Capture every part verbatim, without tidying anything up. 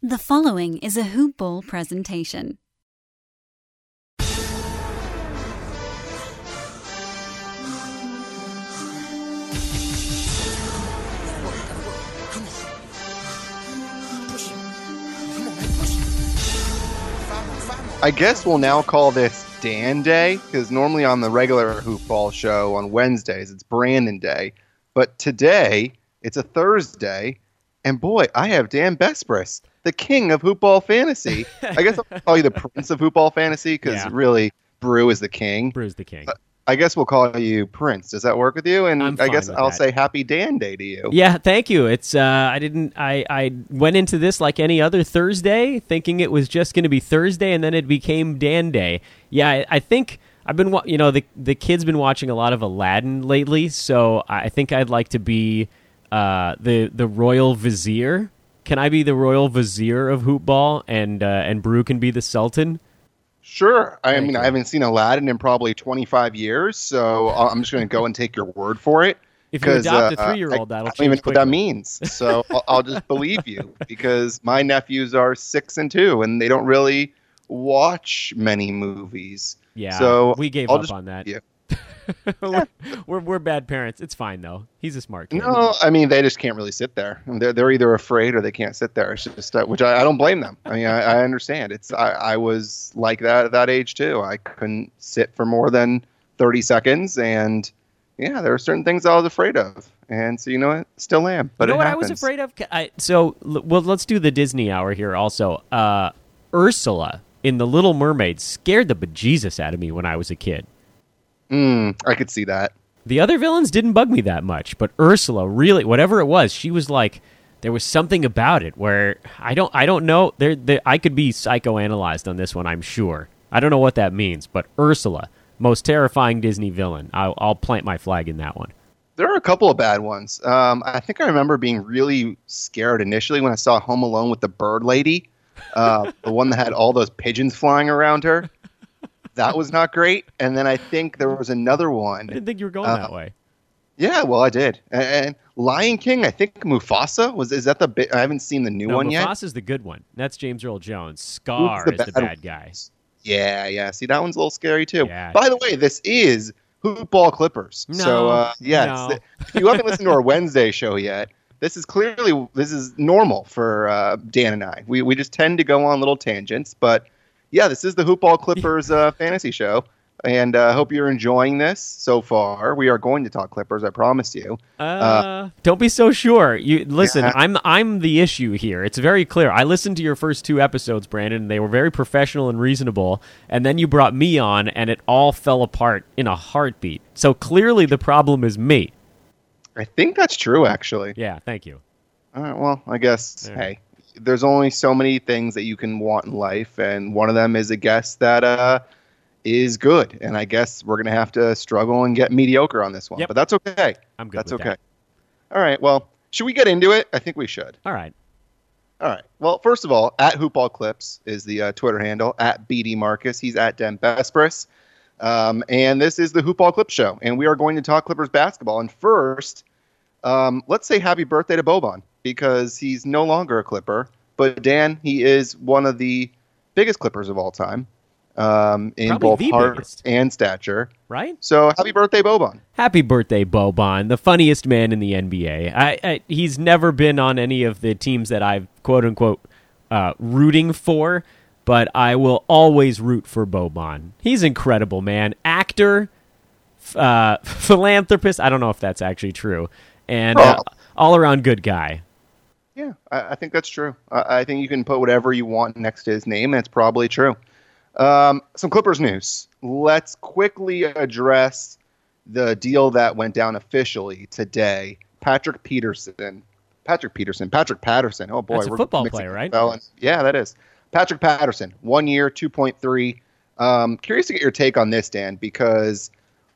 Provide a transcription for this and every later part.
The following is a Hoop Ball presentation. I guess we'll now call this Dan Day, because normally on the regular Hoop Ball show on Wednesdays, it's Brandon Day. But today, it's a Thursday, and boy, I have Dan Besbris, the king of Hoop Ball Fantasy. I guess I'll call you the prince of Hoop Ball Fantasy, because yeah. really, Brew is the king. Brew's the king. But I guess we'll call you Prince. Does that work with you? And I'm I fine guess with I'll that. say Happy Dan Day to you. Yeah, thank you. It's uh, I didn't. I, I went into this like any other Thursday, thinking it was just going to be Thursday, and then it became Dan Day. Yeah, I, I think I've been. wa- You know, the the kid's been watching a lot of Aladdin lately, so I think I'd like to be uh, the the royal vizier. Can I be the royal vizier of Hoop Ball, and uh, and Brew can be the sultan? Sure. I Thank mean, you. I haven't seen Aladdin in probably twenty-five years, so I'm just going to go and take your word for it. If you 'cause, adopt a uh, three-year-old, I, that'll I don't even change know what that quickly. means, so I'll, I'll just believe you, because my nephews are six and two, and they don't really watch many movies. Yeah, so we gave I'll up just on that. believe we're, we're we're bad parents. It's fine though. He's a smart you. kid. No, I mean, they just can't really sit there. They're, they're either afraid or they can't sit there. It's just, uh, which I, I don't blame them. I mean, I, I understand. It's I, I was like that at that age too. I couldn't sit for more than thirty seconds, and yeah, there were certain things I was afraid of, and so you know what, still am. But you know it what happens. I was afraid of? I, so, l- well, let's do the Disney hour here also. Uh, Ursula in The Little Mermaid scared the bejesus out of me when I was a kid. Mm, I could see that. The other villains didn't bug me that much, but Ursula really, whatever it was, she was like, there was something about it where I don't, I don't know. There, there, I could be psychoanalyzed on this one, I'm sure. I don't know what that means, but Ursula, most terrifying Disney villain. I'll, I'll plant my flag in that one. There are a couple of bad ones. Um, I think I remember being really scared initially when I saw Home Alone with the bird lady, uh, the one that had all those pigeons flying around her. That was not great. And then I think there was another one. I didn't think you were going Uh, that way. Yeah, well, I did. And, and Lion King, I think Mufasa was. Is that the? Bi- I haven't seen the new No, one yet. Mufasa's the good one. That's James Earl Jones. Scar Who's is the bad guy. Yeah, yeah. See, that one's a little scary too. Yeah. By the way, this is Hoop Ball Clippers. No, so uh, yes, no. if you haven't listened to our Wednesday show yet, this is clearly this is normal for uh, Dan and I. We we just tend to go on little tangents, but yeah, this is the Hoop Ball Clippers uh, fantasy show. And I uh, hope you're enjoying this so far. We are going to talk Clippers, I promise you. Uh, uh, don't be so sure. You listen. Yeah. I'm I'm the issue here. It's very clear. I listened to your first two episodes, Brandon, and they were very professional and reasonable. And then you brought me on, and it all fell apart in a heartbeat. So clearly, the problem is me. I think that's true, actually. Yeah. Thank you. All right, well, I guess, There. hey, there's only so many things that you can want in life, and one of them is a guest that uh, is good. And I guess we're going to have to struggle and get mediocre on this one. Yep. But that's okay. I'm good That's with okay. that. All right, well, should we get into it? I think we should. All right. All right. Well, first of all, at Hoopball Clips is the uh, Twitter handle. At B D Marcus. He's at Den Besbris. Um, and this is the Hoopball Clips show. And we are going to talk Clippers basketball. And first, um, let's say happy birthday to Boban, because he's no longer a Clipper. But Dan, he is one of the biggest Clippers of all time, um, in Probably both the heart biggest. and stature. Right. So happy birthday, Boban. Happy birthday, Boban, the funniest man in the N B A. I, I, he's never been on any of the teams that I've quote-unquote uh, rooting for, but I will always root for Boban. He's incredible, man. Actor, f- uh, philanthropist, I don't know if that's actually true, and uh, Oh. all-around good guy. Yeah, I, I think that's true. I, I think you can put whatever you want next to his name, and it's probably true. Um, some Clippers news. Let's quickly address the deal that went down officially today. Patrick Peterson. Patrick Peterson. Patrick Patterson. Oh, boy. That's a we're football mixing player, right? well, and- yeah, that is. Patrick Patterson. One year, two point three. Um, curious to get your take on this, Dan, because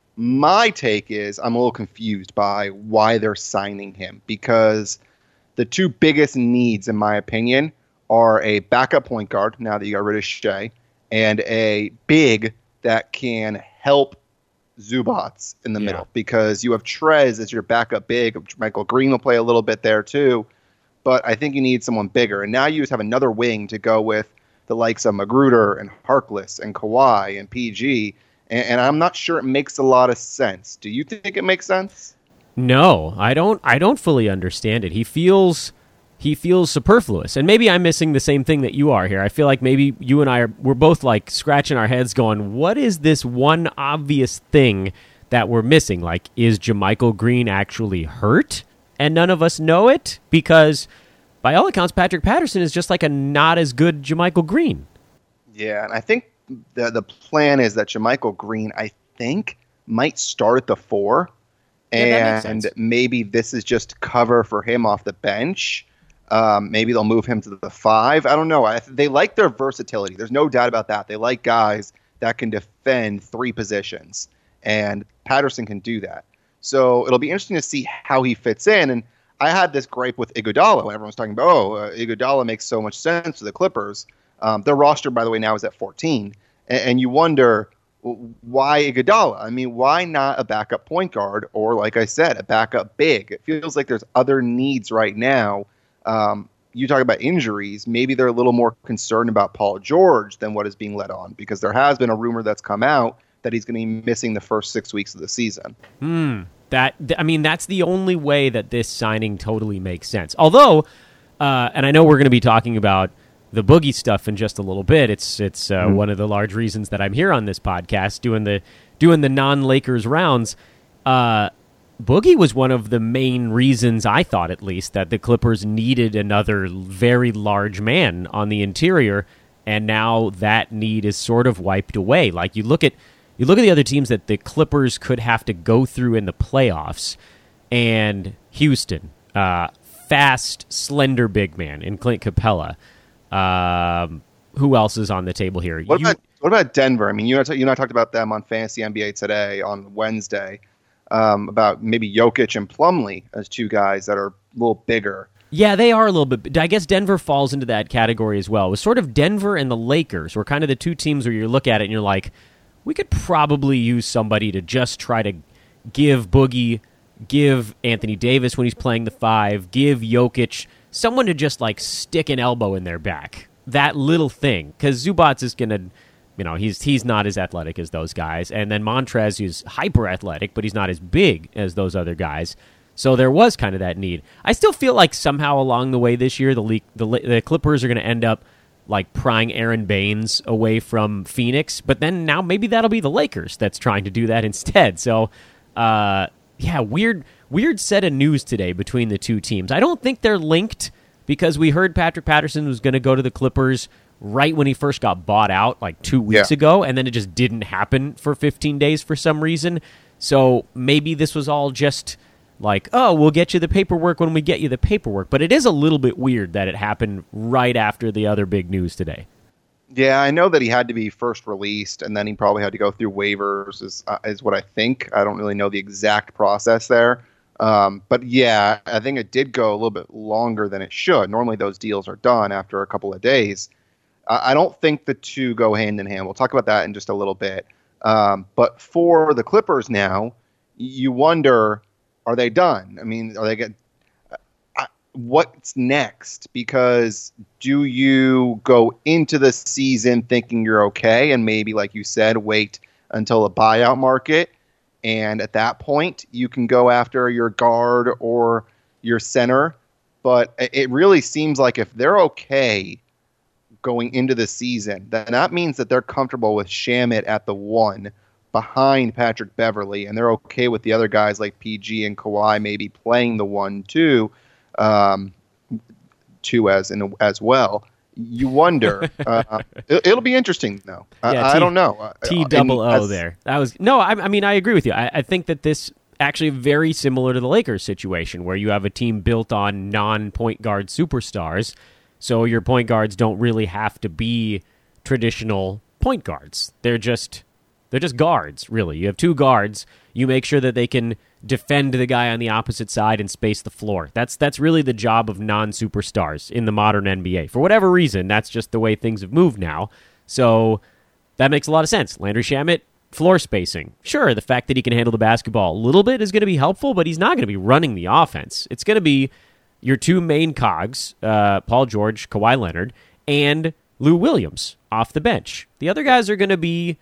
my take is I'm a little confused by why they're signing him, because the two biggest needs, in my opinion, are a backup point guard, now that you got rid of Shea, and a big that can help Zubats in the Yeah. middle, because you have Trez as your backup big. Michael Green will play a little bit there too. but I think you need someone bigger. And now you just have another wing to go with the likes of Magruder and Harkless and Kawhi and P G, and, and I'm not sure it makes a lot of sense. Do you think it makes sense? No, I don't. I don't fully understand it. He feels he feels superfluous, and maybe I'm missing the same thing that you are here. I feel like maybe you and I are we're both like scratching our heads, going, "What is this one obvious thing that we're missing? Like, is JaMychal Green actually hurt, and none of us know it? Because by all accounts, Patrick Patterson is just like a not as good JaMychal Green." Yeah, and I think the the plan is that JaMychal Green, I think, might start at the four, yeah, and maybe this is just cover for him off the bench. Um, maybe they'll move him to the five. I don't know. I, they like their versatility. There's no doubt about that. They like guys that can defend three positions, and Patterson can do that. So it'll be interesting to see how he fits in. And I had this gripe with Iguodala when everyone was talking about, oh, uh, Iguodala makes so much sense to the Clippers. Um, their roster, by the way, now is at fourteen. And, and you wonder, why Iguodala? I mean, why not a backup point guard or, like I said, a backup big? It feels like there's other needs right now. Um, you talk about injuries. Maybe they're a little more concerned about Paul George than what is being led on, because there has been a rumor that's come out that he's going to be missing the first six weeks of the season. Hmm. That I mean, that's the only way that this signing totally makes sense. Although, uh, and I know we're going to be talking about the Boogie stuff in just a little bit. It's it's uh, mm. one of the large reasons that I'm here on this podcast doing the doing the non-Lakers rounds. Uh, Boogie was one of the main reasons, I thought at least, that the Clippers needed another very large man on the interior, and now that need is sort of wiped away. Like you look at. You look at the other teams that the Clippers could have to go through in the playoffs, and Houston, uh, fast, slender big man in Clint Capella. Um, who else is on the table here? What you, about what about Denver? I mean, you and I, you and I talked about them on Fantasy N B A Today on Wednesday, um, about maybe Jokic and Plumlee as two guys that are a little bigger. Yeah, they are a little bit. I guess Denver falls into that category as well. It was sort of Denver and the Lakers were kind of the two teams where you look at it and you're like, we could probably use somebody to just try to give Boogie, give Anthony Davis when he's playing the five, give Jokic, someone to just like stick an elbow in their back. That little thing. Because Zubac is going to, you know, he's he's not as athletic as those guys. And then Montrez is hyper athletic, but he's not as big as those other guys. So there was kind of that need. I still feel like somehow along the way this year, the, le- the, the Clippers are going to end up like prying Aaron Baines away from Phoenix, but then now maybe that'll be the Lakers that's trying to do that instead. So, uh, yeah, weird, weird set of news today between the two teams. I don't think they're linked because we heard Patrick Patterson was going to go to the Clippers right when he first got bought out, like two weeks yeah. ago, and then it just didn't happen for fifteen days for some reason. So maybe this was all just like, oh, we'll get you the paperwork when we get you the paperwork. But it is a little bit weird that it happened right after the other big news today. Yeah, I know that he had to be first released, and then he probably had to go through waivers, is, uh, is what I think. I don't really know the exact process there. Um, but yeah, I think it did go a little bit longer than it should. Normally those deals are done after a couple of days. Uh, I don't think the two go hand in hand. We'll talk about that in just a little bit. Um, but for the Clippers now, you wonder, are they done? I mean, are they get uh, what's next? Because do you go into the season thinking you're okay, and maybe, like you said, wait until a buyout market, and at that point you can go after your guard or your center? But it really seems like if they're okay going into the season, then that means that they're comfortable with Shamet at the one, behind Patrick Beverley, and they're okay with the other guys like P G and Kawhi maybe playing the one two, um, two as in, as well. You wonder. uh, it, it'll be interesting though. I, yeah, I T, don't know. T double O there. That was no. I, I mean, I agree with you. I, I think that this actually very similar to the Lakers situation, where you have a team built on non-point guard superstars, so your point guards don't really have to be traditional point guards. They're just They're just guards, really. You have two guards. You make sure that they can defend the guy on the opposite side and space the floor. That's that's really the job of non-superstars in the modern N B A. For whatever reason, that's just the way things have moved now. So that makes a lot of sense. Landry Shamet, floor spacing. Sure, the fact that he can handle the basketball a little bit is going to be helpful, but he's not going to be running the offense. It's going to be your two main cogs, uh, Paul George, Kawhi Leonard, and Lou Williams off the bench. The other guys are going to be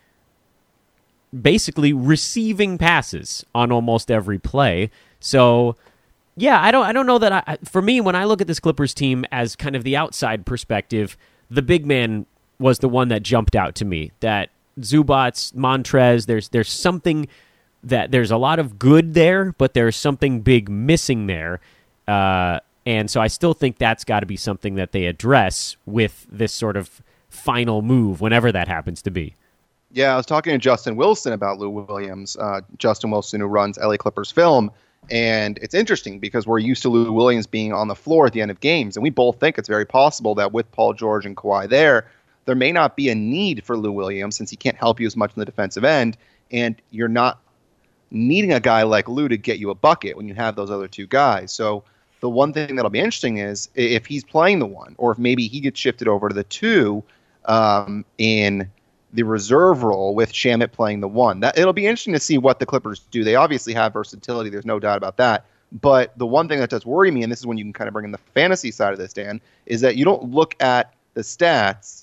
basically receiving passes on almost every play. So, yeah, I don't I don't know that I, for me, when I look at this Clippers team as kind of the outside perspective, the big man was the one that jumped out to me. That Zubats, Montrez, there's there's something that there's a lot of good there, but there's something big missing there. Uh, and so I still think that's got to be something that they address with this sort of final move, whenever that happens to be. Yeah, I was talking to Justin Wilson about Lou Williams, uh, Justin Wilson, who runs L A Clippers Film. And it's interesting because we're used to Lou Williams being on the floor at the end of games. And we both think it's very possible that with Paul George and Kawhi there, there may not be a need for Lou Williams since he can't help you as much in the defensive end. And you're not needing a guy like Lou to get you a bucket when you have those other two guys. So the one thing that'll be interesting is if he's playing the one, or if maybe he gets shifted over to the two um, in the reserve role with Shamet playing the one. That it'll be interesting to see what the Clippers do. They obviously have versatility. There's no doubt about that. But the one thing that does worry me, and this is when you can kind of bring in the fantasy side of this, Dan, is that you don't look at the stats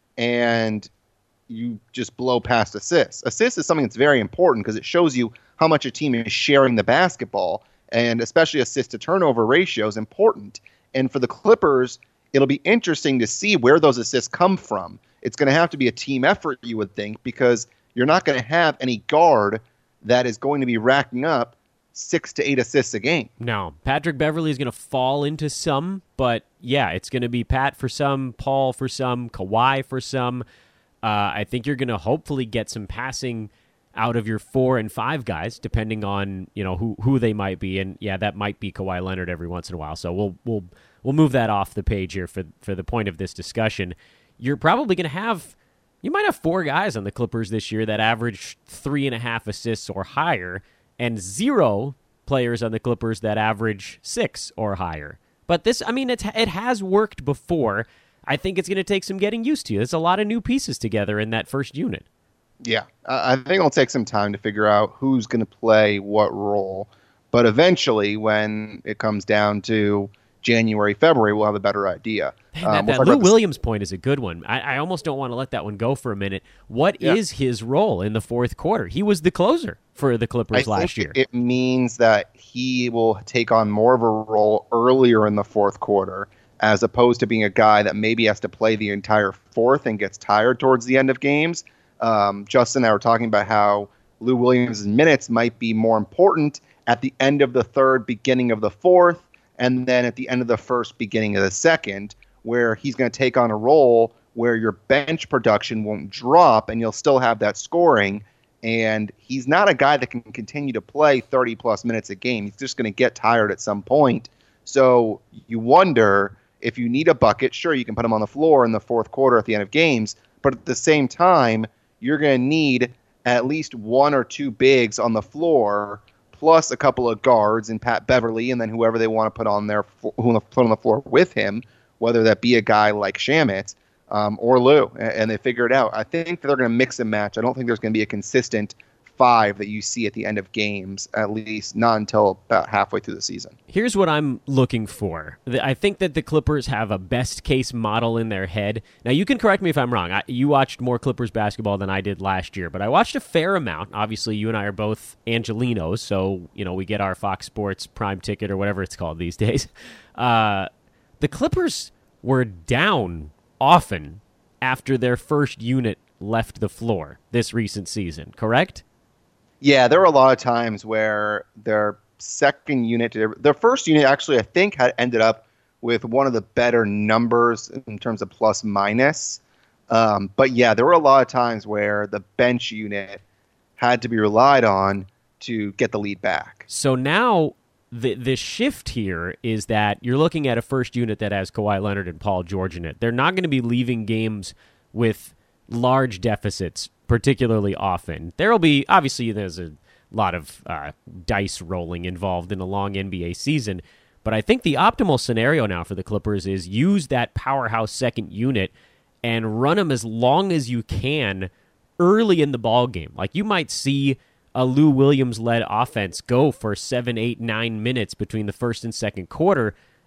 and you just blow past assists. Assists is something that's very important because it shows you how much a team is sharing the basketball, and especially assist to turnover ratio is important. And for the Clippers, it'll be interesting to see where those assists come from. It's going to have to be a team effort, you would think, because you're not going to have any guard that is going to be racking up six to eight assists a game. No, Patrick Beverley is going to fall into some, but yeah, it's going to be Pat for some, Paul for some, Kawhi for some. Uh, I think you're going to hopefully get some passing out of your four and five guys, depending on you know who who they might be, and yeah, that might be Kawhi Leonard every once in a while. So we'll we'll we'll move that off the page here for for the point of this discussion. You're probably going to have, you might have four guys on the Clippers this year that average three and a half assists or higher, and zero players on the Clippers that average six or higher. But this, I mean, it's, it has worked before. I think it's going to take some getting used to. There's a lot of new pieces together in that first unit. Yeah, I think it'll take some time to figure out who's going to play what role. But eventually, when it comes down to January, February, we'll have a better idea. Man, that um, we'll that Lou this- Williams point is a good one. I, I almost don't want to let that one go for a minute. What Yeah. is his role in the fourth quarter? He was the closer for the Clippers I last think year. It means that he will take on more of a role earlier in the fourth quarter, as opposed to being a guy that maybe has to play the entire fourth and gets tired towards the end of games. Um, Justin and I were talking about how Lou Williams' minutes might be more important at the end of the third, beginning of the fourth, and then at the end of the first, beginning of the second, where he's going to take on a role where your bench production won't drop and you'll still have that scoring. And he's not a guy that can continue to play thirty plus minutes a game. He's just going to get tired at some point. So you wonder if you need a bucket. Sure, you can put him on the floor in the fourth quarter at the end of games, but at the same time, you're going to need at least one or two bigs on the floor, plus a couple of guards and Pat Beverley, and then whoever they want to put on there, who put on the floor with him, whether that be a guy like Shamet um, or Lou, and they figure it out. I think they're going to mix and match. I don't think there's going to be a consistent five that you see at the end of games, at least not until about halfway through the season. Here's what I'm looking for. I think that the Clippers have a best-case model in their head. Now, you can correct me if I'm wrong. I, you watched more Clippers basketball than I did last year, but I watched a fair amount. Obviously, you and I are both Angelinos, so you know we get our Fox Sports Prime ticket or whatever it's called these days. Uh, the Clippers were down often after their first unit left the floor this recent season, correct? Yeah, there were a lot of times where their second unit, their first unit actually, I think, had ended up with one of the better numbers in terms of plus minus. Um, but yeah, there were a lot of times where the bench unit had to be relied on to get the lead back. So now the the shift here is that you're looking at a first unit that has Kawhi Leonard and Paul George in it. They're not going to be leaving games with large deficits particularly often. There'll be, obviously, there's a lot of uh, dice rolling involved in a long N B A season, but I think the optimal scenario now for the Clippers is use that powerhouse second unit and run them as long as you can early in the ball game. Like, you might see a Lou Williams-led offense go for seven, eight, nine minutes between the first and second quarter,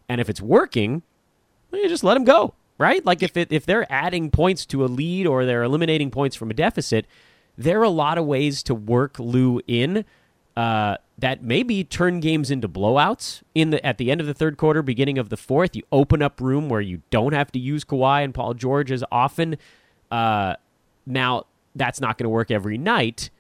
And if it's working, well, you just let them go, right? Like if it, if they're adding points to a lead or they're eliminating points from a deficit, there are a lot of ways to work Lou in uh, that maybe turn games into blowouts in the at the end of the third quarter, beginning of the fourth. You open up room where you don't have to use Kawhi and Paul George as often. Uh, now, that's not going to work every night.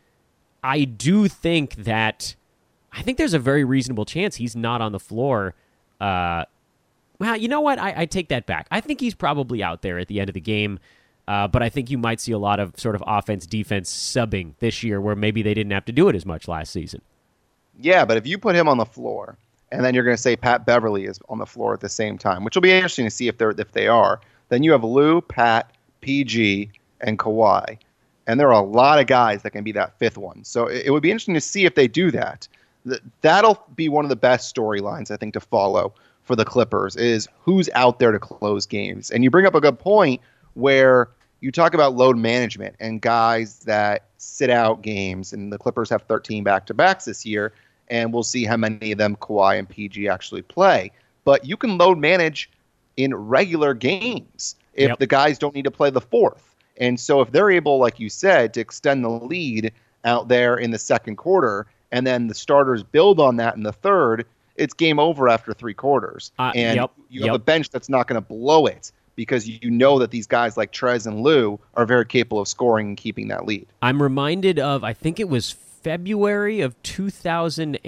I do think that I think there's a very reasonable chance he's not on the floor. Uh, well, you know what? I, I take that back. I think he's probably out there at the end of the game. Uh, but I think you might see a lot of sort of offense-defense subbing this year where maybe they didn't have to do it as much last season. Yeah, but if you put him on the floor, and then you're going to say Pat Beverly is on the floor at the same time, which will be interesting to see if they're if they are, then you have Lou, Pat, P G, and Kawhi. And there are a lot of guys that can be that fifth one. So it, it would be interesting to see if they do that. Th- that'll be one of the best storylines, I think, to follow for the Clippers is who's out there to close games. And you bring up a good point where you talk about load management and guys that sit out games, and the Clippers have thirteen back-to-backs this year, and we'll see how many of them Kawhi and P G actually play. But you can load manage in regular games if Yep. the guys don't need to play the fourth. And so if they're able, like you said, to extend the lead out there in the second quarter, and then the starters build on that in the third, it's game over after three quarters. Uh, and yep, you have yep. a bench that's not going to blow it, because you know that these guys like Trez and Lou are very capable of scoring and keeping that lead. I'm reminded of, I think it was February of two thousand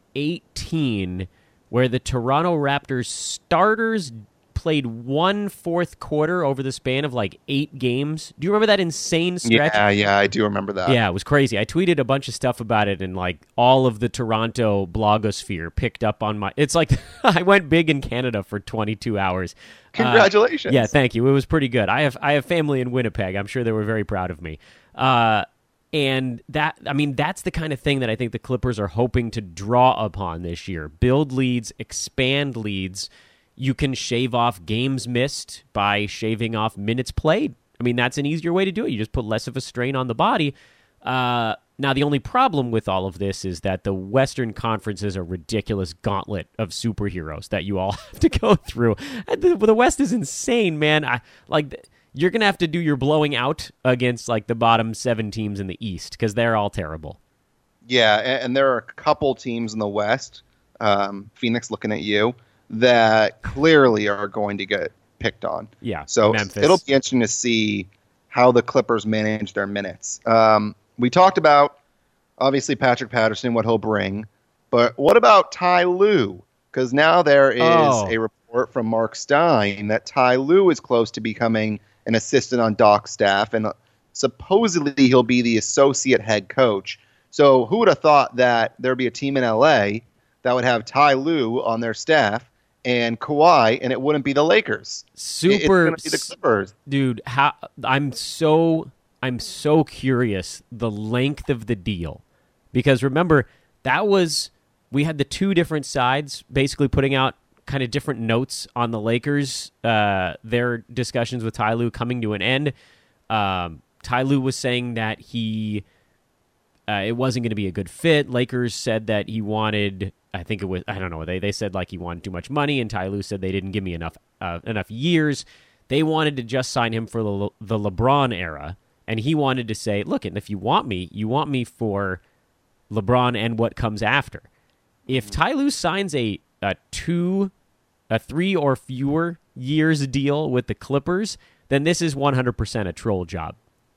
eighteen, where the Toronto Raptors starters played one fourth quarter over the span of like eight games. Do you remember that insane stretch? Yeah, yeah, I do remember that. Yeah, it was crazy. I tweeted a bunch of stuff about it, and like all of the Toronto blogosphere picked up on my. It's like I went big in Canada for twenty-two hours. Congratulations. Uh, yeah, thank you. It was pretty good. I have I have family in Winnipeg. I'm sure they were very proud of me. Uh, and that, I mean, that's the kind of thing that I think the Clippers are hoping to draw upon this year. Build leads, expand leads. You can shave off games missed by shaving off minutes played. I mean, that's an easier way to do it. You just put less of a strain on the body. Uh, now, the only problem with all of this is that the Western Conference is a ridiculous gauntlet of superheroes that you all have to go through. And the, the West is insane, man. I like you're gonna have to do your blowing out against like the bottom seven teams in the East because they're all terrible. Yeah, and, and there are a couple teams in the West, um, Phoenix looking at you, that clearly are going to get picked on. Yeah, so Memphis. It'll be interesting to see how the Clippers manage their minutes. Um, we talked about, obviously, Patrick Patterson, what he'll bring, but what about Ty Lue? Because now there is Oh. a report from Mark Stein that Ty Lue is close to becoming an assistant on Doc's staff, and supposedly he'll be the associate head coach. So who would have thought that there'd be a team in L A that would have Ty Lue on their staff and Kawhi, and it wouldn't be the Lakers? Super, It's going to be the Clippers. dude. How I'm so I'm so curious the length of the deal, because remember that was we had the two different sides basically putting out kind of different notes on the Lakers. Uh, their discussions with Ty Lue coming to an end. Um, Ty Lue was saying that he uh, it wasn't going to be a good fit. Lakers said that he wanted. I think it was, I don't know, they they said like he wanted too much money, and Ty Lue said they didn't give me enough uh, enough years. They wanted to just sign him for the, Le- the LeBron era, and he wanted to say, look, and if you want me, you want me for LeBron and what comes after. If Ty Lue signs a, a two, a three or fewer years deal with the Clippers, then this is one hundred percent a troll job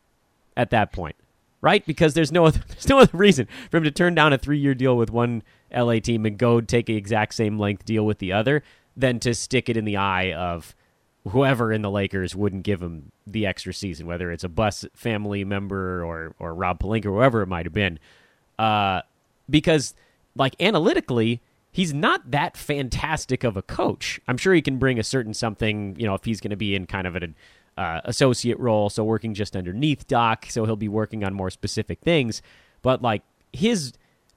at that point. Right? Because there's no other, there's no other reason for him to turn down a three-year deal with one L A team and go take the exact same length deal with the other than to stick it in the eye of whoever in the Lakers wouldn't give him the extra season, whether it's a Buss family member or or Rob Pelinka, whoever it might have been. Uh, because, like, analytically, he's not that fantastic of a coach. I'm sure he can bring a certain something, you know, if he's going to be in kind of an uh, associate role, so working just underneath Doc, so he'll be working on more specific things. But, like, his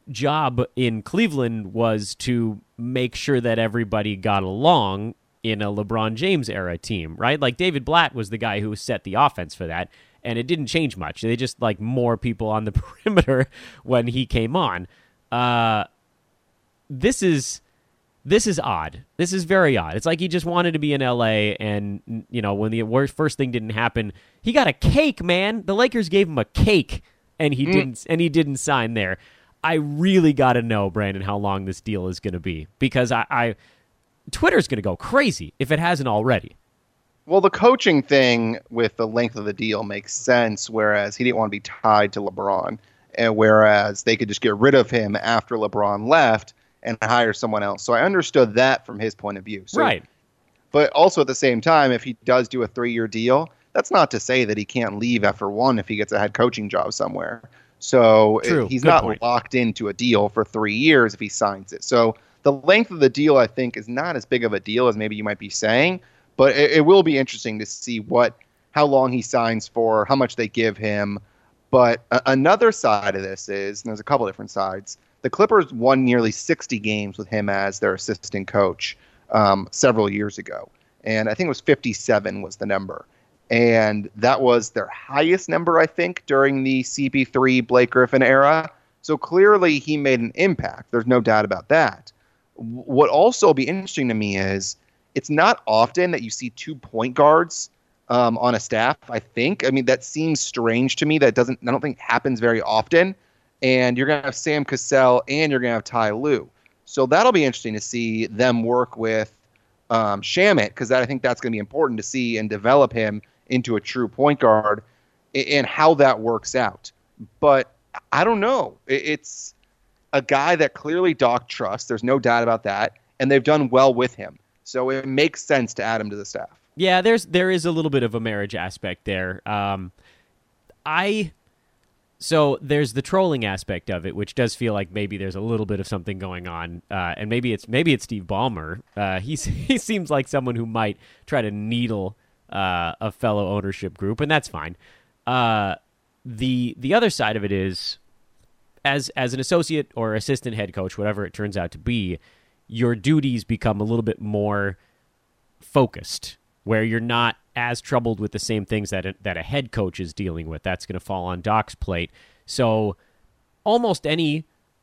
job in Cleveland was to make sure that everybody got along in a LeBron James era team, right? Like, David Blatt was the guy who set the offense for that, and it didn't change much. They just, like, more people on the perimeter when he came on. Uh, this is this is odd. This is very odd. It's like he just wanted to be in L A, and, you know, when the worst, first thing didn't happen, he got a cake, man. The Lakers gave him a cake, and he mm. didn't and he didn't sign there. I really got to know, Brandon, how long this deal is going to be, because I, I Twitter's going to go crazy if it hasn't already. Well, the coaching thing with the length of the deal makes sense, whereas he didn't want to be tied to LeBron, and whereas they could just get rid of him after LeBron left and hire someone else. So I understood that from his point of view. So, right. But also at the same time, if he does do a three-year deal, that's not to say that he can't leave after one if he gets a head coaching job somewhere. So True. he's Good not point. locked into a deal for three years if he signs it. So the length of the deal, I think, is not as big of a deal as maybe you might be saying, but it, it will be interesting to see what how long he signs for, how much they give him. But a- another side of this is, and there's a couple different sides, the Clippers won nearly sixty games with him as their assistant coach um, several years ago. And I think it was fifty-seven was the number. And that was their highest number, I think, during the C P three Blake Griffin era. So clearly he made an impact. There's no doubt about that. What also will be interesting to me is it's not often that you see two point guards um, on a staff, I think. I mean, that seems strange to me. That doesn't, I don't think happens very often. And you're going to have Sam Cassell and you're going to have Ty Lue. So that'll be interesting to see them work with um, Shamet, because I think that's going to be important to see and develop him into a true point guard and how that works out. But I don't know. It's a guy that clearly Doc trusts. There's no doubt about that. And they've done well with him. So it makes sense to add him to the staff. Yeah, there's there is a little bit of a marriage aspect there. Um, I so there's the trolling aspect of it, which does feel like maybe there's a little bit of something going on, uh, and maybe it's maybe it's Steve Ballmer. Uh, he's he seems like someone who might try to needle uh, a fellow ownership group, and that's fine. Uh, the the other side of it is, as as an associate or assistant head coach, whatever it turns out to be, your duties become a little bit more focused, where you're not as troubled with the same things that a, that a head coach is dealing with. That's going to fall on Doc's plate. So almost any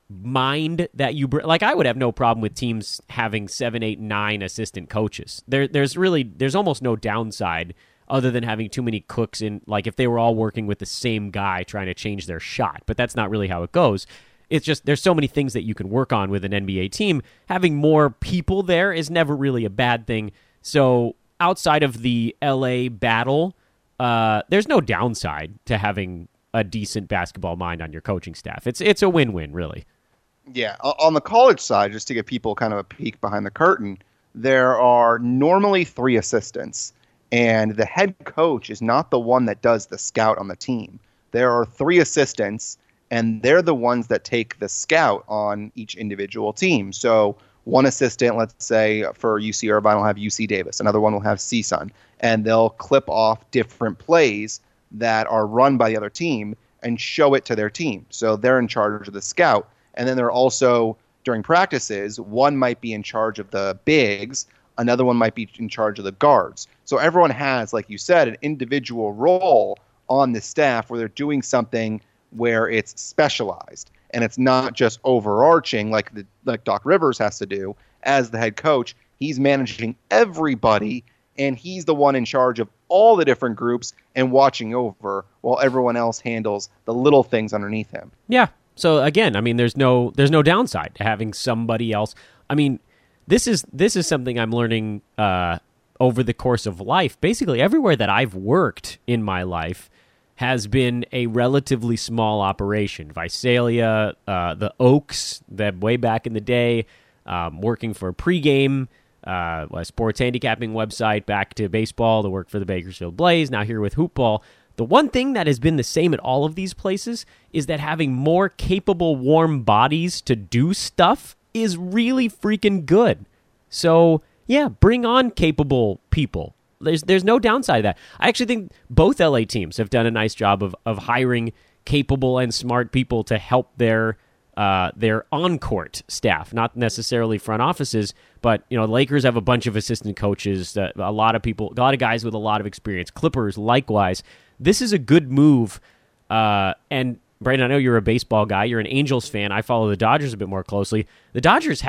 mind that you br- like, I would have no problem with teams having seven, eight, nine assistant coaches. There, there's really there's almost no downside other than having too many cooks in. Like if they were all working with the same guy trying to change their shot, but that's not really how it goes. It's just there's so many things that you can work on with an N B A team. Having more people there is never really a bad thing. So outside of the L A battle, uh, there's no downside to having a decent basketball mind on your coaching staff. It's it's a win-win, really. Yeah. On the college side, just to give people kind of a peek behind the curtain, there are normally three assistants, and the head coach is not the one that does the scout on the team. There are three assistants, and they're the ones that take the scout on each individual team. So one assistant, let's say for U C Irvine, will have U C Davis. Another one will have C S U N. And they'll clip off different plays that are run by the other team and show it to their team. So they're in charge of the scout. And then they're also, during practices, one might be in charge of the bigs. Another one might be in charge of the guards. So everyone has, like you said, an individual role on the staff where they're doing something where it's specialized. And it's not just overarching like the like Doc Rivers has to do as the head coach. He's managing everybody, and he's the one in charge of all the different groups and watching over while everyone else handles the little things underneath him. Yeah. So again, I mean, there's no there's no downside to having somebody else. I mean, this is this is something I'm learning uh, over the course of life. Basically, everywhere that I've worked in my life has been a relatively small operation. Visalia, uh, the Oaks, that way back in the day, um, working for Pregame, uh, a sports handicapping website, back to baseball to work for the Bakersfield Blaze, now here with Hoopball. The one thing that has been the same at all of these places is that having more capable, warm bodies to do stuff is really freaking good. So, yeah, bring on capable people. There's there's no downside to that. I actually think both L A teams have done a nice job of of hiring capable and smart people to help their uh, their on-court staff, not necessarily front offices, but you know, Lakers have a bunch of assistant coaches, uh, a lot of people, a lot of guys with a lot of experience. Clippers, likewise. This is a good move. Uh, and Brandon, I know you're a baseball guy. You're an Angels fan. I follow the Dodgers a bit more closely. The Dodgers have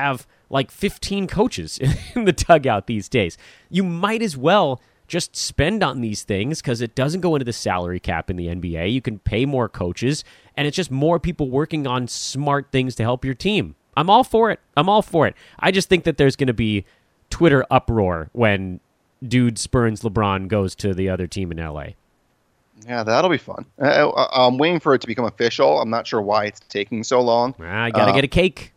like fifteen coaches in the dugout these days. You might as well just spend on these things because it doesn't go into the salary cap in the N B A. You can pay more coaches, and it's just more people working on smart things to help your team. I'm all for it. I'm all for it. I just think that there's going to be Twitter uproar when dude spurns LeBron goes to the other team in L A. Yeah, that'll be fun. Uh, I'm waiting for it to become official. I'm not sure why it's taking so long. I got to uh, get a cake.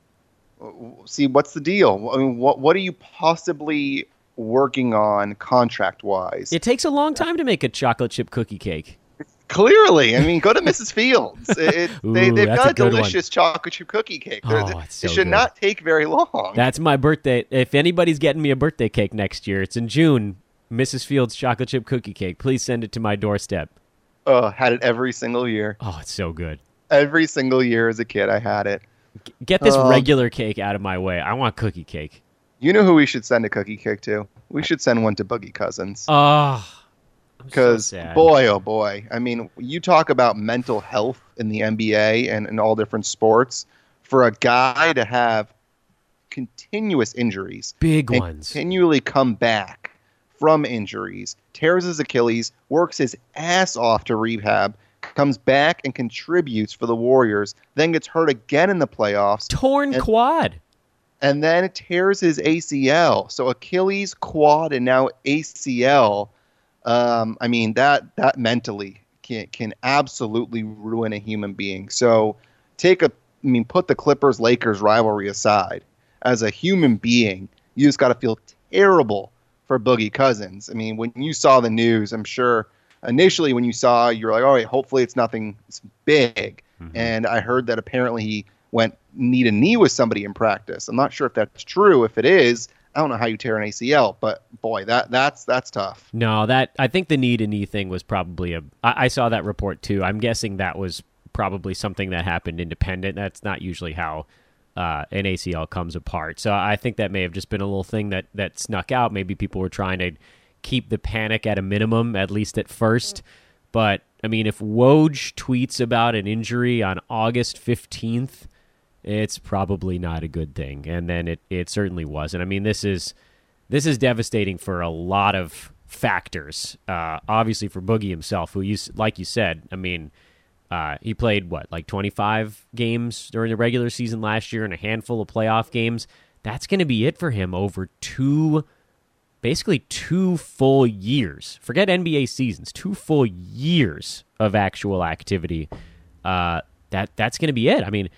See, what's the deal? I mean, what what are you possibly working on contract-wise? It takes a long time to make a chocolate chip cookie cake. Clearly. I mean, go to Missus Fields. It, Ooh, they, they've got a, a delicious one. chocolate chip cookie cake. Oh, it's so it should good. not take very long. That's my birthday. If anybody's getting me a birthday cake next year, it's in June. Missus Fields chocolate chip cookie cake. Please send it to my doorstep. Uh, had it every single year. Oh, it's so good. Every single year as a kid, I had it. Get this um, regular cake out of my way. I want cookie cake. You know who we should send a cookie cake to? We should send one to Boogie Cousins. Oh, because so boy, oh boy. I mean, you talk about mental health in the N B A and in all different sports. For a guy to have continuous injuries, big and ones, continually come back from injuries, tears his Achilles, works his ass off to rehab, comes back and contributes for the Warriors, then gets hurt again in the playoffs. Torn and, quad. And then it tears his A C L. So Achilles, quad, and now A C L. Um, I mean, that that mentally can, can absolutely ruin a human being. So take a, I mean, put the Clippers-Lakers rivalry aside. As a human being, you just got to feel terrible for Boogie Cousins. I mean, when you saw the news, I'm sure initially when you saw, you're like, all right, hopefully it's nothing big. Mm-hmm. And I heard that apparently he went knee to knee with somebody in practice. I'm not sure if that's true. If it is, I don't know how you tear an A C L, but boy, that that's that's tough. No, that I think the knee to knee thing was probably a. I, I saw that report too. I'm guessing that was probably something that happened independent. That's not usually how uh, an A C L comes apart. So I think that may have just been a little thing that that snuck out. Maybe people were trying to keep the panic at a minimum, at least at first. But I mean, if Woj tweets about an injury on August fifteenth. It's probably not a good thing, and then it, it certainly wasn't. I mean, this is this is devastating for a lot of factors. Uh, obviously, for Boogie himself, who you like you said, I mean, uh, he played what like twenty-five games during the regular season last year and a handful of playoff games. That's going to be it for him over two, basically two full years. Forget N B A seasons, two full years of actual activity. Uh, that that's going to be it. I mean.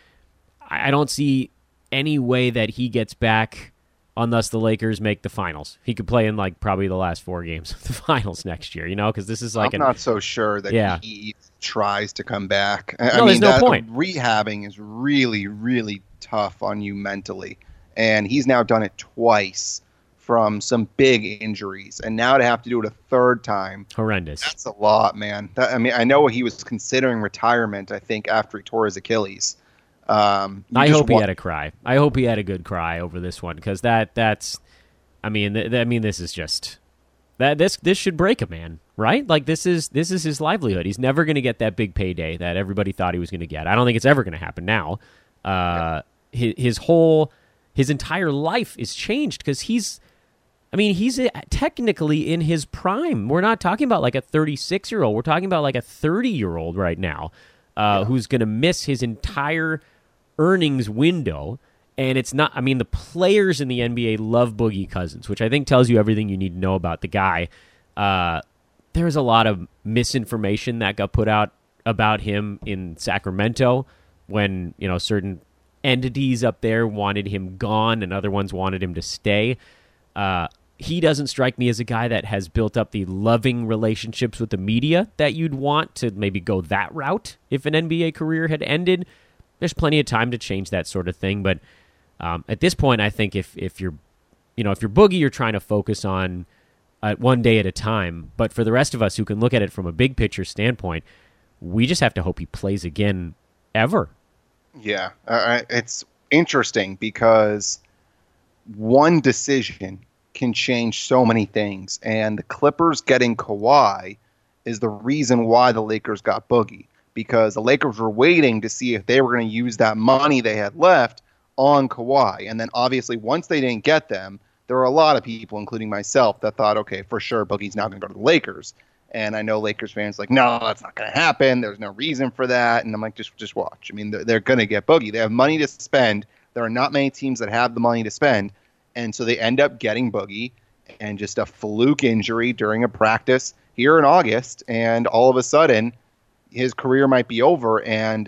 I don't see any way that he gets back unless the Lakers make the finals. He could play in like probably the last four games of the finals next year, you know, because this is like I'm an, not so sure that yeah. he tries to come back. I no, mean, there's no that, point. Rehabbing is really, really tough on you mentally, and he's now done it twice from some big injuries, and now to have to do it a third time, horrendous. That's a lot, man. That, I mean, I know he was considering retirement. I think after he tore his Achilles. Um, I hope he wa- had a cry. I hope he had a good cry over this one because that that's, I mean, th- th- I mean, this is just that this this should break a man, right? Like this is this is his livelihood. He's never going to get that big payday that everybody thought he was going to get. I don't think it's ever going to happen now. Uh, his his whole his entire life is changed because he's, I mean, he's technically in his prime. We're not talking about like a thirty-six year old. We're talking about like a thirty year old right now, uh, yeah. who's going to miss his entire earnings window. And it's not, I mean, the players in the N B A love Boogie Cousins, which I think tells you everything you need to know about the guy. Uh, there's a lot of misinformation that got put out about him in Sacramento when, you know, certain entities up there wanted him gone and other ones wanted him to stay. Uh, he doesn't strike me as a guy that has built up the loving relationships with the media that you'd want to maybe go that route if an N B A career had ended. There's plenty of time to change that sort of thing, but um, at this point, I think if if you're, you know, if you're Boogie, you're trying to focus on uh, one day at a time. But for the rest of us who can look at it from a big picture standpoint, we just have to hope he plays again ever. Yeah, uh, it's interesting because one decision can change so many things, and the Clippers getting Kawhi is the reason why the Lakers got Boogie. Because the Lakers were waiting to see if they were going to use that money they had left on Kawhi. And then obviously once they didn't get them, there were a lot of people, including myself, that thought, okay, for sure, Boogie's now going to go to the Lakers. And I know Lakers fans like, no, that's not going to happen. There's no reason for that. And I'm like, just just watch. I mean, they're, they're going to get Boogie. They have money to spend. There are not many teams that have the money to spend. And so they end up getting Boogie, and just a fluke injury during a practice here in August. And all of a sudden, his career might be over. And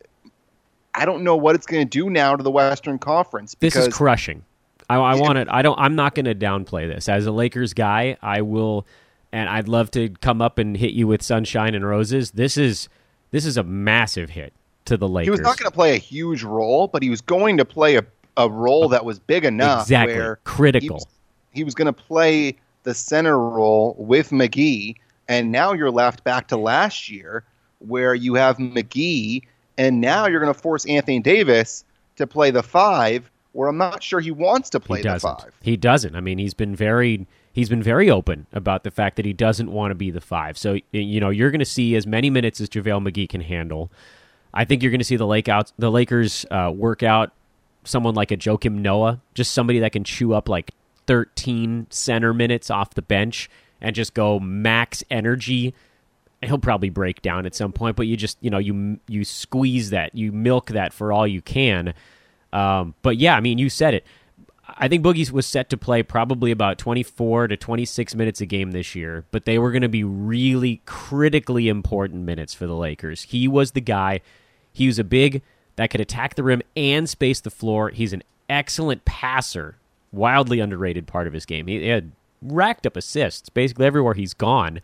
I don't know what it's going to do now to the Western Conference. This is crushing. I, I want it. I don't. I'm not going to downplay this. As a Lakers guy, I will, and I'd love to come up and hit you with sunshine and roses. This is this is a massive hit to the Lakers. He was not going to play a huge role, but he was going to play a, a role that was big enough. Exactly. Where Critical. He was, he was going to play the center role with McGee, and now you're left back to last year where you have McGee, and now you're going to force Anthony Davis to play the five, where I'm not sure he wants to play he the doesn't. five. He doesn't. I mean, he's been very he's been very open about the fact that he doesn't want to be the five. So, you know, you're going to see as many minutes as JaVale McGee can handle. I think you're going to see the Lake out, the Lakers uh, work out someone like a Joakim Noah, just somebody that can chew up like thirteen center minutes off the bench and just go max energy. He'll probably break down at some point, but you just, you know, you you squeeze that, you milk that for all you can. Um, but yeah, I mean, you said it. I think Boogie was set to play probably about twenty-four to twenty-six minutes a game this year, but they were going to be really critically important minutes for the Lakers. He was the guy. He was a big that could attack the rim and space the floor. He's an excellent passer, wildly underrated part of his game. He had racked up assists basically everywhere he's gone.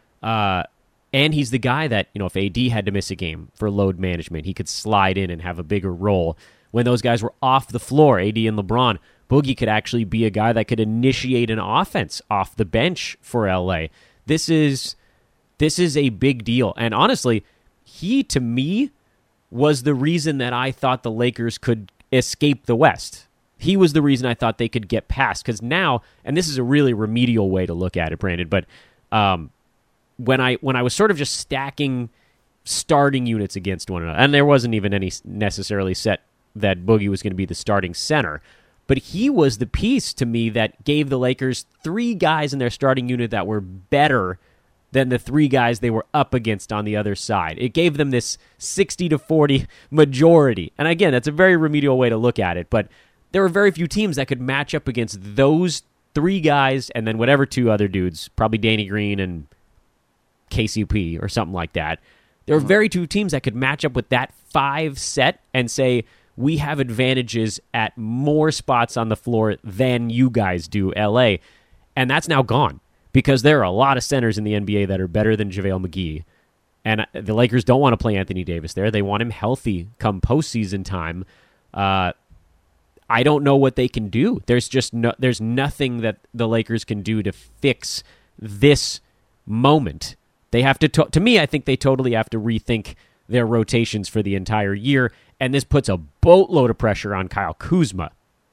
Uh, and he's the guy that, you know, if A D had to miss a game for load management, he could slide in and have a bigger role. When those guys were off the floor, A D and LeBron, Boogie could actually be a guy that could initiate an offense off the bench for L A. This is this is a big deal. And honestly, he, to me, was the reason that I thought the Lakers could escape the West. He was the reason I thought they could get past. Because now, and this is a really remedial way to look at it, Brandon, but um, when I when I was sort of just stacking starting units against one another, and there wasn't even any necessarily set that Boogie was going to be the starting center, but he was the piece to me that gave the Lakers three guys in their starting unit that were better than the three guys they were up against on the other side. It gave them this sixty to forty majority. And again, that's a very remedial way to look at it, but there were very few teams that could match up against those three guys and then whatever two other dudes, probably Danny Green and K C P or something like that. There were very few teams that could match up with that five set and say, we have advantages at more spots on the floor than you guys do, L A. And that's now gone because there are a lot of centers in the N B A that are better than JaVale McGee. And the Lakers don't want to play Anthony Davis there. They want him healthy come postseason time. Uh, I don't know what they can do. There's just no, there's nothing that the Lakers can do to fix this moment. They have to, to, to me, I think they totally have to rethink their rotations for the entire year, and this puts a boatload of pressure on Kyle Kuzma.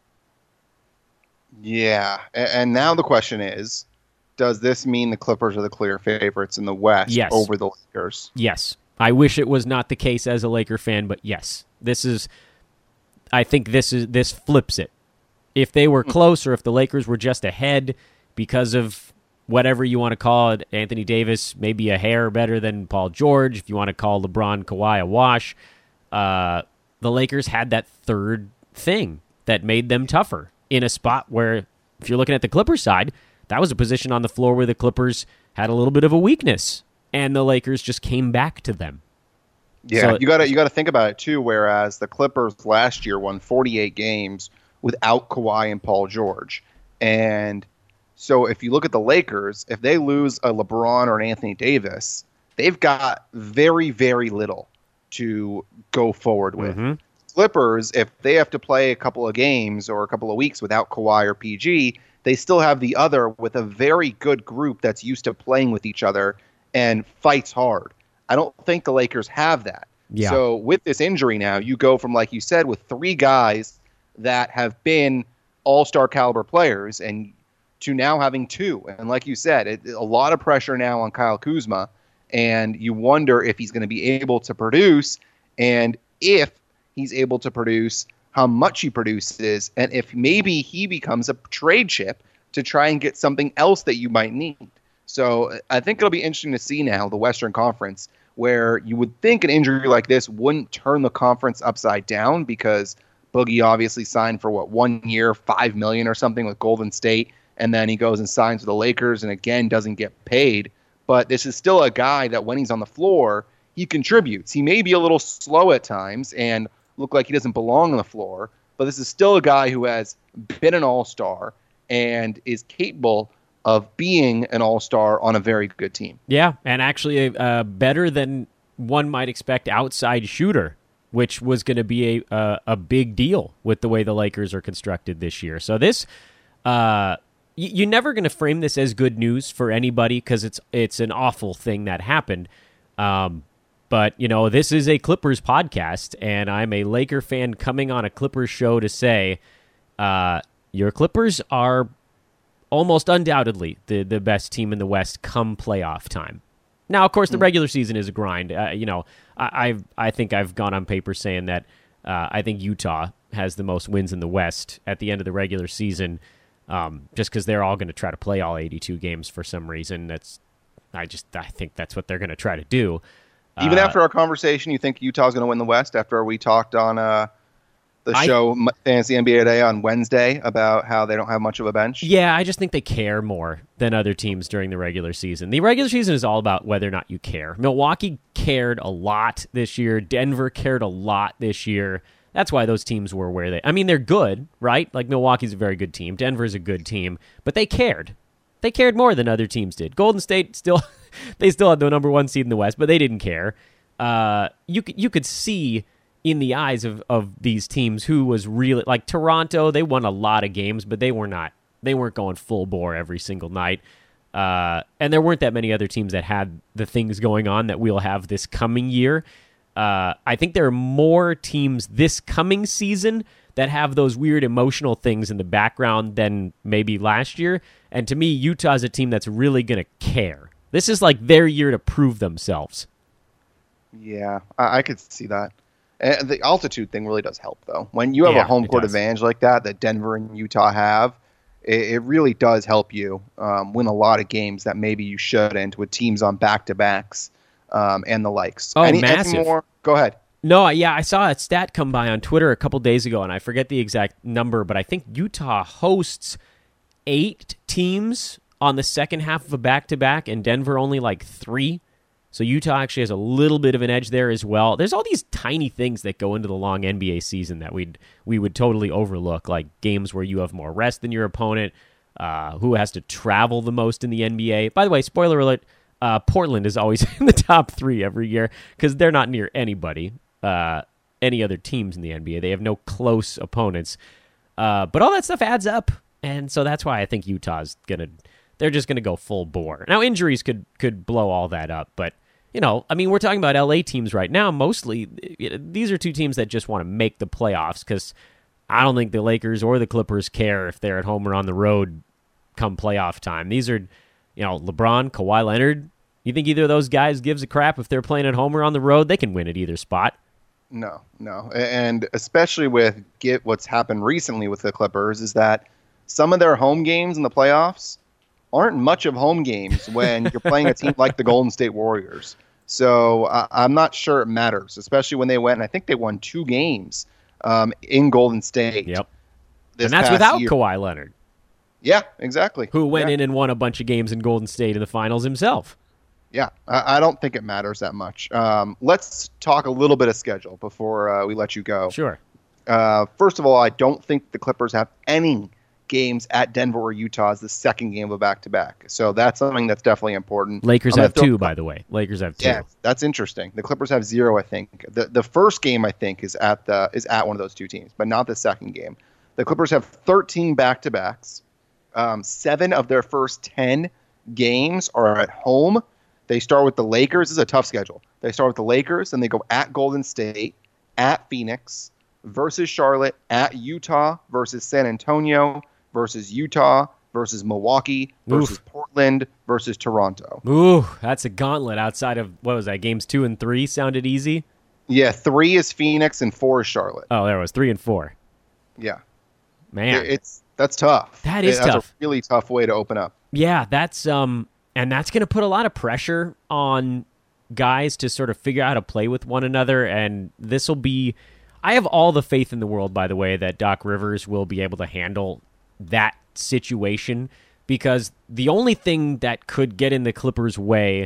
Yeah, and now the question is, does this mean the Clippers are the clear favorites in the West yes. over the Lakers? Yes. I wish it was not the case as a Laker fan, but yes. This is I think this is this flips it. If they were close or if the Lakers were just ahead because of whatever you want to call it, Anthony Davis maybe a hair better than Paul George, if you want to call LeBron Kawhi a wash, uh, the Lakers had that third thing that made them tougher in a spot where, if you're looking at the Clippers side, that was a position on the floor where the Clippers had a little bit of a weakness, and the Lakers just came back to them. Yeah, so, you got to you got to think about it too. Whereas the Clippers last year won forty-eight games without Kawhi and Paul George, and so if you look at the Lakers, if they lose a LeBron or an Anthony Davis, they've got very very little to go forward with. Mm-hmm. Clippers, if they have to play a couple of games or a couple of weeks without Kawhi or P G, they still have the other with a very good group that's used to playing with each other and fights hard. I don't think the Lakers have that. Yeah. So with this injury now, you go from, like you said, with three guys that have been all-star caliber players and to now having two. And like you said, it, a lot of pressure now on Kyle Kuzma, and you wonder if he's going to be able to produce, and if he's able to produce, how much he produces, and if maybe he becomes a trade chip to try and get something else that you might need. So I think it'll be interesting to see now the Western Conference, where you would think an injury like this wouldn't turn the conference upside down, because Boogie obviously signed for, what, one year, five million dollars or something with Golden State, and then he goes and signs with the Lakers and again doesn't get paid. But this is still a guy that when he's on the floor, he contributes. He may be a little slow at times and look like he doesn't belong on the floor, but this is still a guy who has been an all-star and is capable of being an all-star on a very good team. Yeah, and actually uh, better than one might expect outside shooter, which was going to be a, a a big deal with the way the Lakers are constructed this year. So this, uh, y- you're never going to frame this as good news for anybody, because it's it's an awful thing that happened. Um, But, you know, this is a Clippers podcast, and I'm a Laker fan coming on a Clippers show to say uh, your Clippers are almost undoubtedly the, the best team in the West come playoff time. Now, of course, the regular season is a grind. Uh, you know, I I've, I think I've gone on paper saying that uh, I think Utah has the most wins in the West at the end of the regular season, um, just because they're all going to try to play all eighty-two games for some reason. That's I just I think that's what they're going to try to do. Even uh, after our conversation, you think Utah's going to win the West after we talked on uh, the I, show Fantasy N B A Today on Wednesday about how they don't have much of a bench? Yeah, I just think they care more than other teams during the regular season. The regular season is all about whether or not you care. Milwaukee cared a lot this year. Denver cared a lot this year. That's why those teams were where they... I mean, they're good, right? Like, Milwaukee's a very good team. Denver's a good team. But they cared. They cared more than other teams did. Golden State still... They still had the number one seed in the West, but they didn't care. Uh, you could you could see in the eyes of, of these teams who was really like Toronto. They won a lot of games, but they were not they weren't going full bore every single night. Uh, and there weren't that many other teams that had the things going on that we'll have this coming year. Uh, I think there are more teams this coming season that have those weird emotional things in the background than maybe last year. And to me, Utah's a team that's really going to care. This is like their year to prove themselves. Yeah, I, I could see that. And the altitude thing really does help, though. When you have Yeah, a home it court does. advantage like that, that Denver and Utah have, it, it really does help you um, win a lot of games that maybe you shouldn't with teams on back-to-backs um, and the likes. Oh, any, massive. Any more? Go ahead. No, yeah, I saw a stat come by on Twitter a couple days ago, and I forget the exact number, but I think Utah hosts eight teams on the second half of a back-to-back, and Denver only like three. So Utah actually has a little bit of an edge there as well. There's all these tiny things that go into the long N B A season that we'd we would totally overlook, like games where you have more rest than your opponent, uh, who has to travel the most in the N B A. By the way, spoiler alert, uh, Portland is always in the top three every year because they're not near anybody, uh, any other teams in the N B A. They have no close opponents. Uh, but all that stuff adds up, and so that's why I think Utah's going to... They're just going to go full bore. Now, injuries could could blow all that up, but, you know, I mean, we're talking about L A teams right now. Mostly, these are two teams that just want to make the playoffs because I don't think the Lakers or the Clippers care if they're at home or on the road come playoff time. These are, you know, LeBron, Kawhi Leonard. You think either of those guys gives a crap if they're playing at home or on the road? They can win at either spot. No, no. And especially with get what's happened recently with the Clippers is that some of their home games in the playoffs aren't much of home games when you're playing a team like the Golden State Warriors. So uh, I'm not sure it matters, especially when they went, and I think they won two games um, in Golden State. Yep. this And that's past without year. Kawhi Leonard, Yeah, exactly. who went yeah. in and won a bunch of games in Golden State in the finals himself. Yeah, I, I don't think it matters that much. Um, let's talk a little bit of schedule before uh, we let you go. Sure. Uh, first of all, I don't think the Clippers have any games at Denver or Utah as the second game of a back-to-back. So that's something that's definitely important. Lakers I'm have gonna throw- two, by the way. Lakers have two. Yeah, that's interesting. The Clippers have zero, I think. The the first game, I think, is at the is at one of those two teams, but not the second game. The Clippers have thirteen back-to-backs. Um, seven of their first ten games are at home. They start with the Lakers. This is a tough schedule. They start with the Lakers, and they go at Golden State, at Phoenix, versus Charlotte, at Utah, versus San Antonio, versus Utah, versus Milwaukee, versus Oof. Portland, versus Toronto. Ooh, that's a gauntlet outside of, what was that, games two and three sounded easy? Yeah, three is Phoenix and four is Charlotte. Oh, there it was, three and four. Yeah, Man, it's that's tough. That is that's tough. a really tough way to open up. Yeah, that's um, and that's going to put a lot of pressure on guys to sort of figure out how to play with one another. And this will be, I have all the faith in the world, by the way, that Doc Rivers will be able to handle that situation, because the only thing that could get in the Clippers' way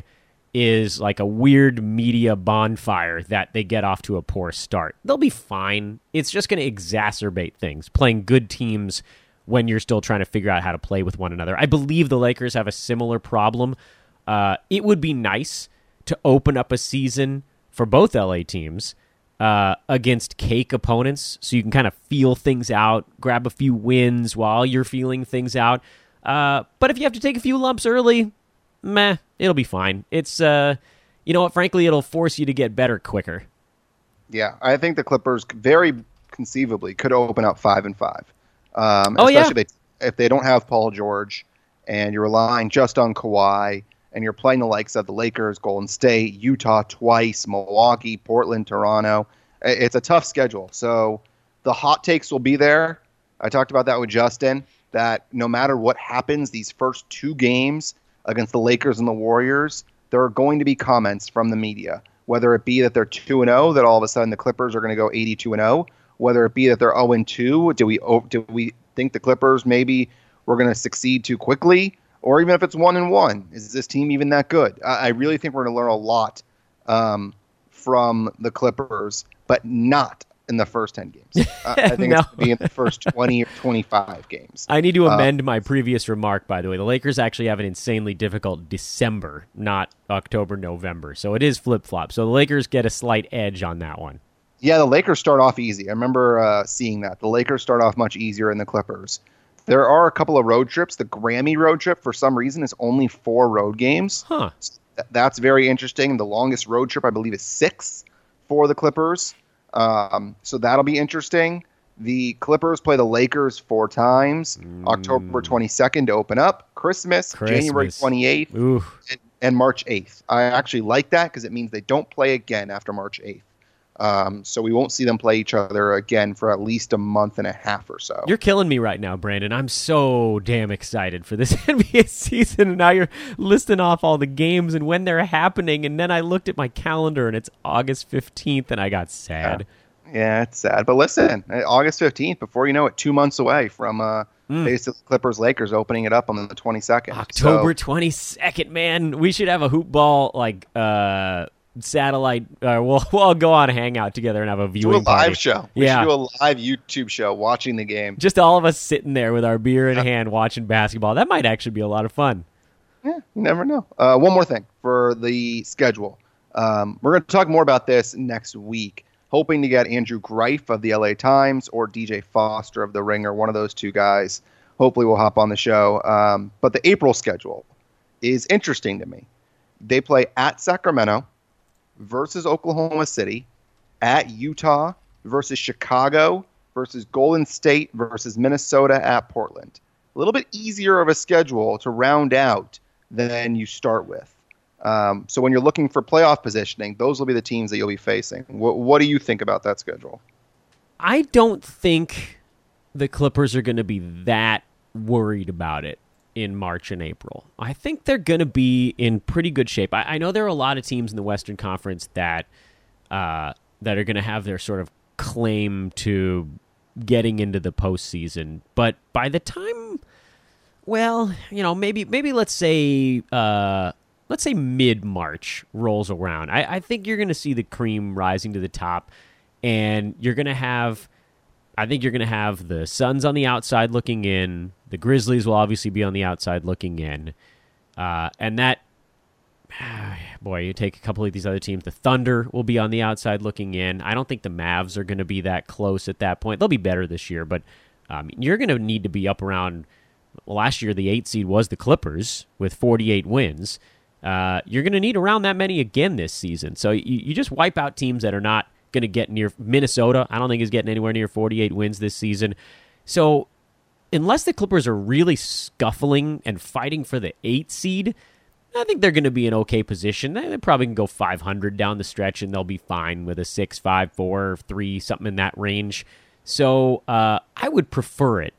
is like a weird media bonfire that they get off to a poor start. They'll be fine. It's just going to exacerbate things, playing good teams when you're still trying to figure out how to play with one another. I believe the Lakers have a similar problem. Uh, it would be nice to open up a season for both L A teams uh, against cake opponents, so you can kind of feel things out, grab a few wins while you're feeling things out. Uh, but if you have to take a few lumps early, meh, it'll be fine. It's, uh, you know what, frankly, it'll force you to get better quicker. Yeah, I think the Clippers very conceivably could open up five and five. Um, oh, especially yeah. if they, if they don't have Paul George and you're relying just on Kawhi and you're playing the likes of the Lakers, Golden State, Utah twice, Milwaukee, Portland, Toronto. It's a tough schedule. So the hot takes will be there. I talked about that with Justin, that no matter what happens these first two games against the Lakers and the Warriors, there are going to be comments from the media, whether it be that they're two and oh, that all of a sudden the Clippers are going to go eighty-two and oh, whether it be that they're oh and two, do we do we think the Clippers maybe we're going to succeed too quickly, or even if it's one and one, is this team even that good? I, I really think we're going to learn a lot um, from the Clippers, but not in the first ten games. Uh, I think No. it's going to be in the first twenty or twenty-five games. I need to Uh, amend my previous remark, by the way. The Lakers actually have an insanely difficult December, not October, November. So it is flip-flop. So the Lakers get a slight edge on that one. Yeah, the Lakers start off easy. I remember uh, seeing that. The Lakers start off much easier than the Clippers. There are a couple of road trips. The Grammy road trip, for some reason, is only four road games. Huh. Th- That's very interesting. The longest road trip, I believe, is six for the Clippers. Um, so that'll be interesting. The Clippers play the Lakers four times. Mm. October twenty-second to open up. Christmas, Christmas. January twenty-eighth, Ooh. and, and March eighth. I actually like that because it means they don't play again after March eighth. Um, so we won't see them play each other again for at least a month and a half or so. You're killing me right now, Brandon. I'm so damn excited for this N B A season, and now you're listing off all the games and when they're happening, and then I looked at my calendar, and it's August fifteenth, and I got sad. Yeah, yeah it's sad. But listen, August fifteenth, before you know it, two months away from uh, Mm. basically Clippers Lakers opening it up on the twenty-second. October So, twenty-second, man. We should have a hoop ball, like, uh... satellite. Uh, we'll we'll all go on a hangout together and have a do a viewing live party. show. We Yeah. should do a live YouTube show watching the game. Just all of us sitting there with our beer in hand watching basketball. That might actually be a lot of fun. Yeah, you never know. Uh, one more thing for the schedule. Um, we're going to talk more about this next week. Hoping to get Andrew Greif of the L A Times or D J Foster of The Ringer, one of those two guys. Hopefully we'll hop on the show. Um, but the April schedule is interesting to me. They play at Sacramento versus Oklahoma City, at Utah versus Chicago versus Golden State versus Minnesota at Portland. A little bit easier of a schedule to round out than you start with. Um, so when you're looking for playoff positioning, those will be the teams that you'll be facing. What, what do you think about that schedule? I don't think the Clippers are going to be that worried about it in March and April. I think they're going to be in pretty good shape. I, I know there are a lot of teams in the Western Conference that uh, that are going to have their sort of claim to getting into the postseason, but by the time, well, you know, maybe maybe let's say uh, let's say mid March rolls around, I, I think you're going to see the cream rising to the top, and you're going to have. I think you're going to have the Suns on the outside looking in. The Grizzlies will obviously be on the outside looking in. Uh, and that, boy, you take a couple of these other teams. The Thunder will be on the outside looking in. I don't think the Mavs are going to be that close at that point. They'll be better this year, but um, you're going to need to be up around. Well, last year, the eight seed was the Clippers with forty-eight wins. Uh, you're going to need around that many again this season. So you, you just wipe out teams that are not going to get near. Minnesota, I don't think is getting anywhere near forty-eight wins this season. So unless the Clippers are really scuffling and fighting for the eight seed, I think they're going to be in okay position. They, they probably can go five hundred down the stretch, and they'll be fine with a six, five, four, three, something in that range. So uh, I would prefer it.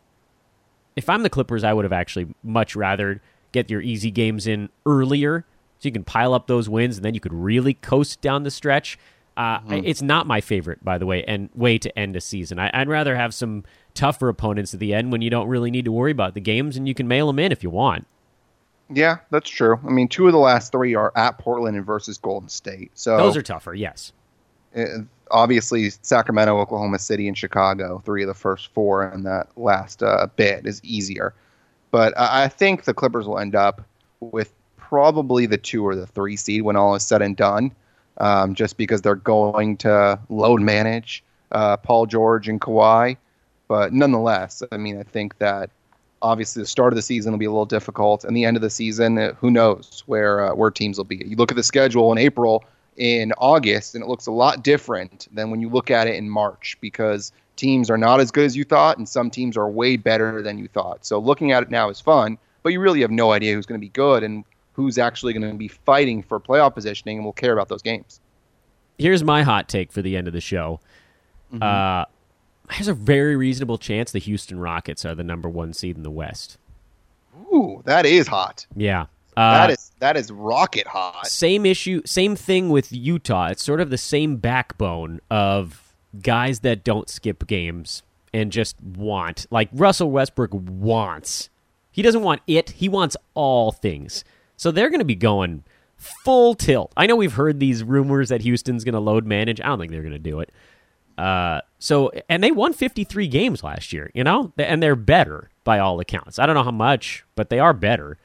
If I'm the Clippers, I would have actually much rather get your easy games in earlier so you can pile up those wins and then you could really coast down the stretch. Uh, mm-hmm. It's not my favorite, by the way, and way to end a season. I, I'd rather have some tougher opponents at the end when you don't really need to worry about the games and you can mail them in if you want. Yeah, that's true. I mean, two of the last three are at Portland and versus Golden State. So those are tougher, yes. It, obviously, Sacramento, Oklahoma City, and Chicago, three of the first four, and that last uh, bit is easier. But I think the Clippers will end up with probably the two or the three seed when all is said and done, um, just because they're going to load manage uh, Paul George and Kawhi. But nonetheless, I mean, I think that obviously the start of the season will be a little difficult, and the end of the season, uh, who knows where uh, where teams will be. You look at the schedule in April, in August, and it looks a lot different than when you look at it in March, because teams are not as good as you thought, and some teams are way better than you thought. So looking at it now is fun, but you really have no idea who's going to be good and who's actually going to be fighting for playoff positioning, and will care about those games. Here's my hot take for the end of the show. Mm-hmm. Uh, there's a very reasonable chance the Houston Rockets are the number one seed in the West. Ooh, that is hot. Yeah. Uh, that is that is rocket hot. Same issue, same thing with Utah. It's sort of the same backbone of guys that don't skip games and just want. Like Russell Westbrook wants. He doesn't want it. He wants all things. So they're going to be going full tilt. I know we've heard these rumors that Houston's going to load manage. I don't think they're going to do it. Uh, so, and they won fifty-three games last year, you know, and they're better by all accounts. I don't know how much, but they are better.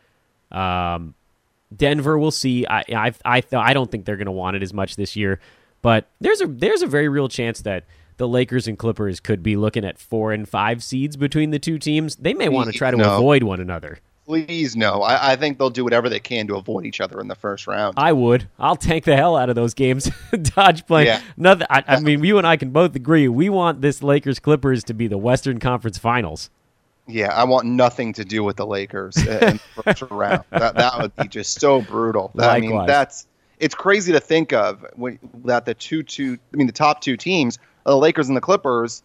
Um, Denver, we'll see. I, I, I, I don't think they're going to want it as much this year, but there's a, there's a very real chance that the Lakers and Clippers could be looking at four and five seeds between the two teams. They may want to try to no. avoid one another. Please, no. I, I think they'll do whatever they can to avoid each other in the first round. I would. I'll tank the hell out of those games. Dodge playing. Yeah. Nothing. I, I mean, you and I can both agree. We want this Lakers-Clippers to be the Western Conference Finals. Yeah, I want nothing to do with the Lakers in the first round. That that would be just so brutal. That, I mean, that's it's crazy to think of when, that the two two. I mean, the top two teams are the Lakers and the Clippers,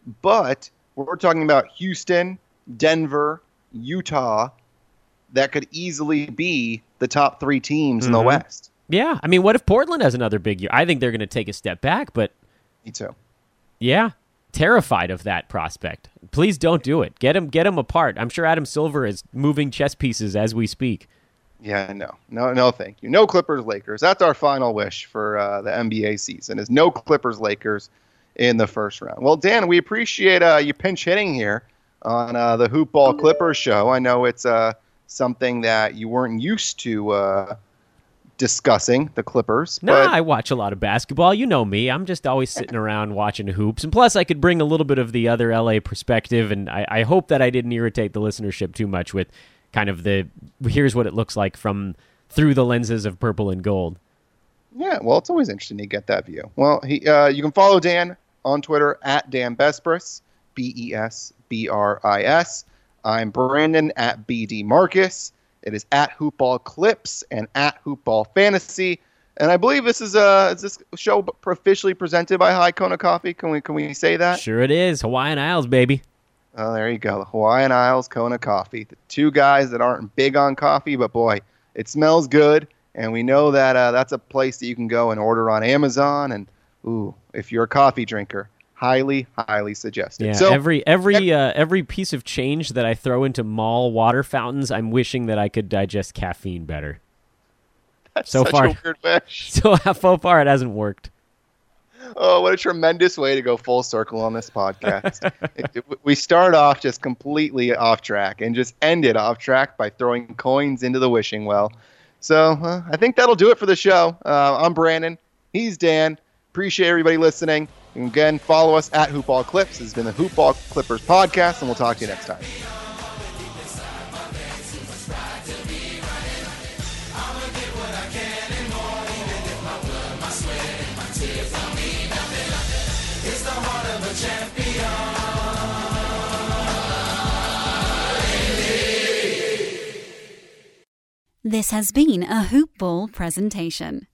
but we're talking about Houston, Denver, Utah. That could easily be the top three teams mm-hmm. in the West. Yeah. I mean, what if Portland has another big year? I think they're going to take a step back, but... Me too. Yeah. Terrified of that prospect. Please don't do it. Get them, get them apart. I'm sure Adam Silver is moving chess pieces as we speak. Yeah, no. No, no, thank you. No Clippers, Lakers. That's our final wish for uh, the N B A season, is no Clippers, Lakers in the first round. Well, Dan, we appreciate uh, you pinch hitting here on uh, the Hoop Ball Clippers show. I know it's... Uh, something that you weren't used to uh, discussing, the Clippers. No, but... I watch a lot of basketball. You know me. I'm just always sitting around watching hoops. And plus, I could bring a little bit of the other L A perspective, and I, I hope that I didn't irritate the listenership too much with kind of the, here's what it looks like from through the lenses of purple and gold. Yeah, well, it's always interesting to get that view. Well, he, uh, you can follow Dan on Twitter at Dan Besbris, B E S B R I S. I'm Brandon at B D Marcus. It is at Hoopball Clips and at Hoopball Fantasy. And I believe this is uh is this show officially presented by High Kona Coffee. Can we can we say that? Sure it is. Hawaiian Isles, baby. Oh, there you go. The Hawaiian Isles Kona Coffee. The two guys that aren't big on coffee, but boy, it smells good. And we know that uh, that's a place that you can go and order on Amazon. And ooh, if you're a coffee drinker, highly, highly suggested. Yeah, so, every every uh, every piece of change that I throw into mall water fountains, I'm wishing that I could digest caffeine better. That's so such far, a weird wish. So, so far, it hasn't worked. Oh, what a tremendous way to go full circle on this podcast. it, it, we start off just completely off track and just end it off track by throwing coins into the wishing well. So uh, I think that'll do it for the show. Uh, I'm Brandon. He's Dan. Appreciate everybody listening. And again, follow us at Hoopball Clips. This has been the Hoopball Clippers podcast, and we'll talk to you next time. This has been a Hoop Ball presentation.